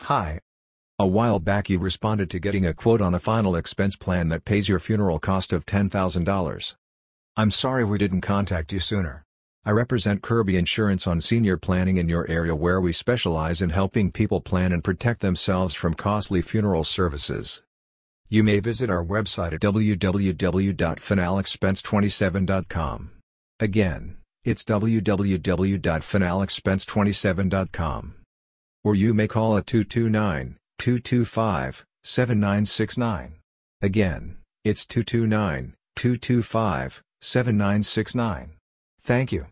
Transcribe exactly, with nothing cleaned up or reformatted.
Hi. A while back you responded to getting a quote on a final expense plan that pays your funeral cost of ten thousand dollars. I'm sorry we didn't contact you sooner. I represent Kirby Insurance on senior planning in your area, where we specialize in helping people plan and protect themselves from costly funeral services. You may visit our website at w w w dot final expense twenty-seven dot com. Again, it's w w w dot final expense twenty-seven dot com. Or you may call at two two nine, two two five, seven nine six nine. Again, it's two two nine, two two five, seven nine six nine. Thank you.